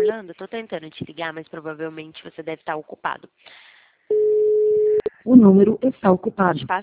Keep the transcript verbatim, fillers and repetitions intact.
Orlando, tô tentando te ligar, mas provavelmente você deve estar ocupado. O número está ocupado. Te passo